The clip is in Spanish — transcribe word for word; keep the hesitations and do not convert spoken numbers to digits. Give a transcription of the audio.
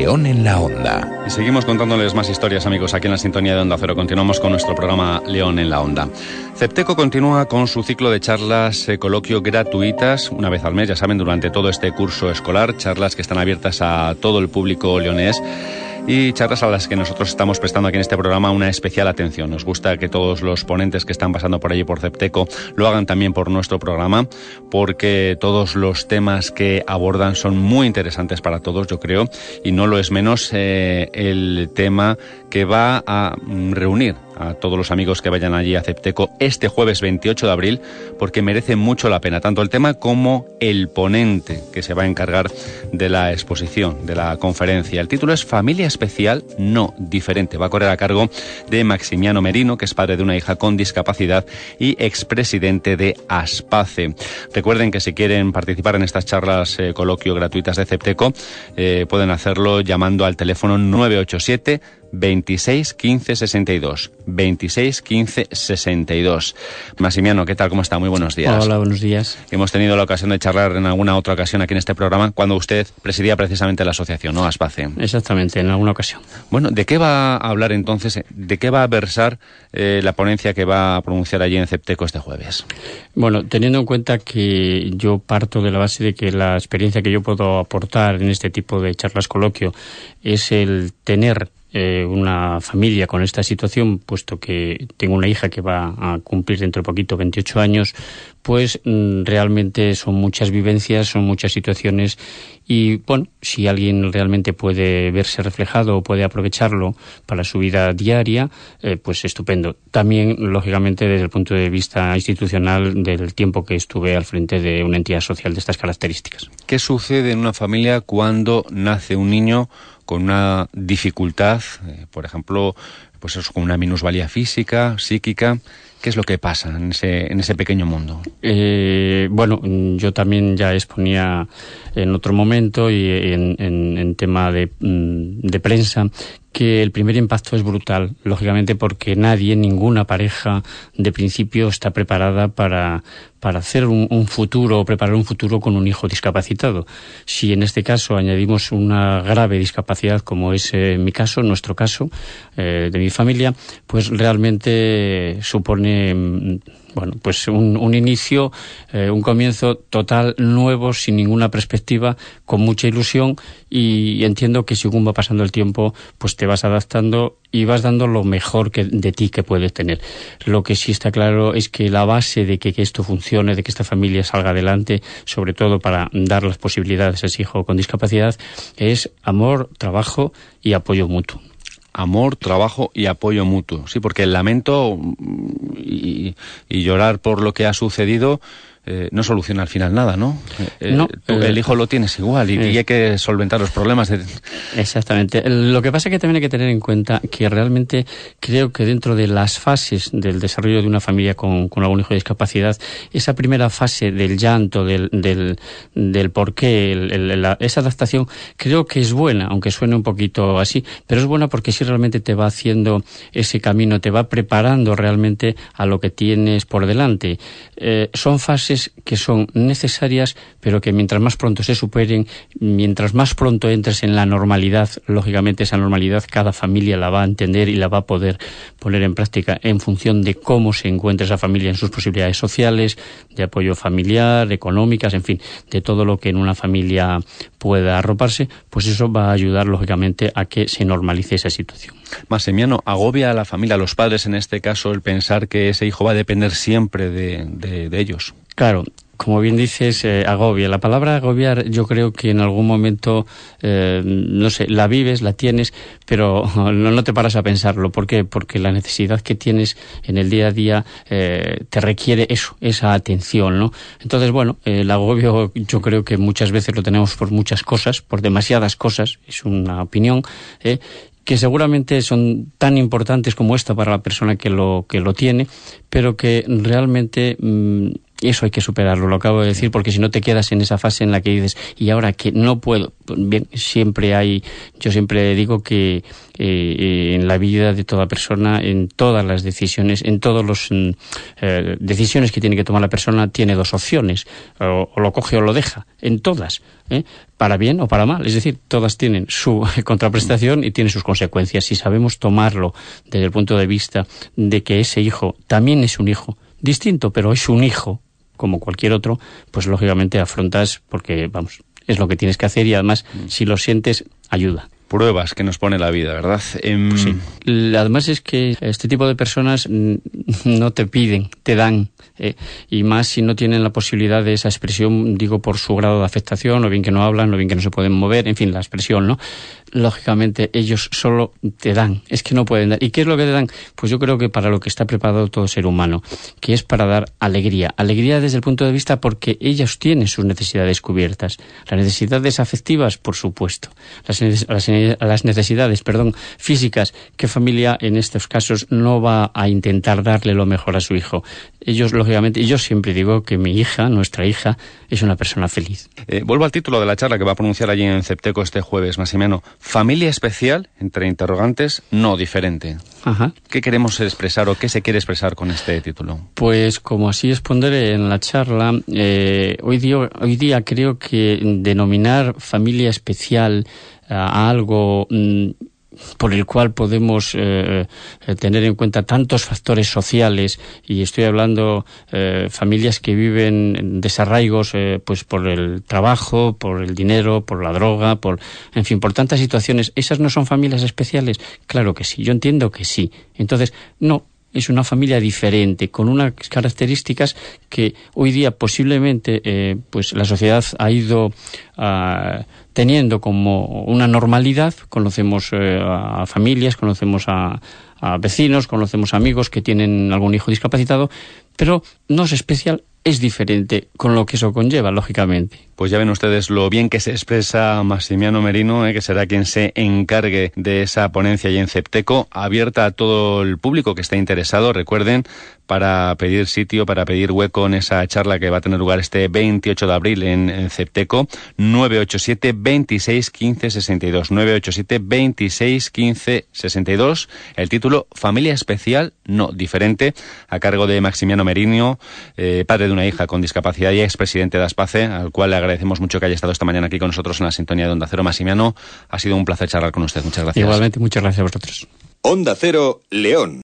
León en la Onda. Y seguimos contándoles más historias, amigos, aquí en la sintonía de Onda Cero. Continuamos con nuestro programa León en la Onda. Cepteco continúa con su ciclo de charlas eh, coloquio gratuitas, una vez al mes, ya saben, durante todo este curso escolar, charlas que están abiertas a todo el público leonés. Y charlas a las que nosotros estamos prestando aquí en este programa una especial atención. Nos gusta que todos los ponentes que están pasando por allí por Cepteco lo hagan también por nuestro programa, porque todos los temas que abordan son muy interesantes para todos, yo creo, y no lo es menos eh, el tema que va a reunir a todos los amigos que vayan allí a Cepteco este jueves veintiocho de abril, porque merece mucho la pena, tanto el tema como el ponente que se va a encargar de la exposición, de la conferencia. El título es Familia Especial, no diferente. Va a correr a cargo de Maximiano Merino, que es padre de una hija con discapacidad y expresidente de ASPACE. Recuerden que si quieren participar en estas charlas eh, coloquio gratuitas de Cepteco, eh, pueden hacerlo llamando al teléfono nueve ocho siete, veintiséis, quince, sesenta y dos. veintiséis, quince, sesenta y dos. Maximiano, ¿qué tal? ¿Cómo está? Muy buenos días. Hola, buenos días. Hemos tenido la ocasión de charlar en alguna otra ocasión aquí en este programa, cuando usted presidía precisamente la asociación, ¿no? ASPACE. Exactamente, en alguna ocasión. Bueno, ¿de qué va a hablar entonces? ¿De qué va a versar eh, la ponencia que va a pronunciar allí en Cepteco este jueves? Bueno, teniendo en cuenta que yo parto de la base de que la experiencia que yo puedo aportar en este tipo de charlas coloquio es el tener Eh, una familia con esta situación, puesto que tengo una hija que va a cumplir dentro de poquito veintiocho años, pues mm, realmente son muchas vivencias, son muchas situaciones y, bueno, si alguien realmente puede verse reflejado o puede aprovecharlo para su vida diaria, eh, pues estupendo. También, lógicamente, desde el punto de vista institucional, del tiempo que estuve al frente de una entidad social de estas características. ¿Qué sucede en una familia cuando nace un niño con una dificultad, eh, por ejemplo, pues eso, con una minusvalía física, psíquica? ¿Qué es lo que pasa en ese, en ese pequeño mundo? Eh, bueno, yo también ya exponía en otro momento y en, en, en tema de, de prensa que el primer impacto es brutal, lógicamente porque nadie, ninguna pareja de principio está preparada para, para hacer un, un futuro o preparar un futuro con un hijo discapacitado. Si en este caso añadimos una grave discapacidad como es eh, mi caso, nuestro caso, eh, de mi familia, pues realmente supone, bueno, pues un, un inicio, eh, un comienzo total nuevo, sin ninguna perspectiva, con mucha ilusión, y entiendo que según va pasando el tiempo, pues te vas adaptando y vas dando lo mejor que, de ti que puedes tener. Lo que sí está claro es que la base de que, que esto funcione, de que esta familia salga adelante, sobre todo para dar las posibilidades a ese hijo con discapacidad, es amor, trabajo y apoyo mutuo. Amor, trabajo y apoyo mutuo. Sí, porque el lamento y, y llorar por lo que ha sucedido eh, no soluciona al final nada, ¿no? Eh, no tú, eh, el hijo lo tienes igual y, eh, y hay que solventar los problemas. De... Exactamente. Lo que pasa es que también hay que tener en cuenta que realmente creo que dentro de las fases del desarrollo de una familia con, con algún hijo de discapacidad, esa primera fase del llanto, del, del, del porqué, el, el, la, esa adaptación, creo que es buena, aunque suene un poquito así, pero es buena porque sí realmente te va haciendo ese camino, te va preparando realmente a lo que tienes por delante. Eh, son fases que son necesarias, pero que mientras más pronto se superen, mientras más pronto entres en la normalidad, lógicamente esa normalidad cada familia la va a entender y la va a poder poner en práctica en función de cómo se encuentra esa familia en sus posibilidades sociales, de apoyo familiar, económicas, en fin, de todo lo que en una familia pueda arroparse, pues eso va a ayudar lógicamente a que se normalice esa situación. Maximiano, agobia a la familia, a los padres en este caso, el pensar que ese hijo va a depender siempre de, de, de ellos. Claro, como bien dices, eh, agobia. La palabra agobiar yo creo que en algún momento, eh, no sé, la vives, la tienes, pero no, no te paras a pensarlo. ¿Por qué? Porque la necesidad que tienes en el día a día eh, te requiere eso, esa atención, ¿no? Entonces, bueno, eh, el agobio yo creo que muchas veces lo tenemos por muchas cosas, por demasiadas cosas, es una opinión, ¿eh? que seguramente son tan importantes como esta para la persona que lo que lo tiene, pero que realmente mmm, eso hay que superarlo, lo acabo de decir, porque si no te quedas en esa fase en la que dices, y ahora que no puedo, bien, siempre hay, yo siempre digo que eh, en la vida de toda persona, en todas las decisiones, en todas las eh, decisiones que tiene que tomar la persona, tiene dos opciones, o, o lo coge o lo deja, en todas, ¿eh? Para bien o para mal, es decir, todas tienen su contraprestación y tienen sus consecuencias. Si sabemos tomarlo desde el punto de vista de que ese hijo también es un hijo, distinto, pero es un hijo, como cualquier otro, pues lógicamente afrontas, porque, vamos, es lo que tienes que hacer y además, si lo sientes, ayuda. Pruebas que nos pone la vida, ¿verdad? Eh... Pues sí. Además es que este tipo de personas no te piden, te dan, eh, y más si no tienen la posibilidad de esa expresión, digo, por su grado de afectación, o bien que no hablan, o bien que no se pueden mover, en fin, la expresión, ¿no? Lógicamente ellos solo te dan, es que no pueden dar. ¿Y qué es lo que te dan? Pues yo creo que para lo que está preparado todo ser humano, que es para dar alegría. Alegría desde el punto de vista porque ellos tienen sus necesidades cubiertas. Las necesidades afectivas, por supuesto. Las, las, las necesidades, perdón, físicas. ¿Qué familia en estos casos no va a intentar darle lo mejor a su hijo? Ellos, lógicamente, y yo siempre digo que mi hija, nuestra hija, es una persona feliz. Eh, vuelvo al título de la charla que va a pronunciar allí en Cepteco este jueves, Massimiano. Familia especial, entre interrogantes, no diferente. Ajá. ¿Qué queremos expresar o qué se quiere expresar con este título? Pues como así expondré en la charla, eh, hoy, día, hoy día creo que denominar familia especial a algo mmm, por el cual podemos eh, tener en cuenta tantos factores sociales, y estoy hablando eh, familias que viven desarraigos eh, pues por el trabajo, por el dinero, por la droga, por, en fin, por tantas situaciones. ¿Esas no son familias especiales? Claro que sí, yo entiendo que sí. Entonces, no, es una familia diferente, con unas características que hoy día posiblemente eh, pues la sociedad ha ido uh, teniendo como una normalidad. Conocemos eh, a familias, conocemos a, a vecinos, conocemos a amigos que tienen algún hijo discapacitado, pero no es especial, es diferente, con lo que eso conlleva, lógicamente. Pues ya ven ustedes lo bien que se expresa Massimiano Merino, eh, que será quien se encargue de esa ponencia allí en Cepteco, abierta a todo el público que esté interesado, recuerden, para pedir sitio, para pedir hueco en esa charla que va a tener lugar este veintiocho de abril en, en Cepteco, nueve ocho siete, veintiséis, quince, sesenta y dos, nueve ocho siete, veintiséis, quince, sesenta y dos, el título Familia Especial, no diferente, a cargo de Massimiano Merino, eh, padre de una hija con discapacidad y expresidente de Aspace, al cual le agradecemos mucho que haya estado esta mañana aquí con nosotros en la sintonía de Onda Cero. Massimiano, ha sido un placer charlar con usted. Muchas gracias. Igualmente, muchas gracias a vosotros. Onda Cero, León.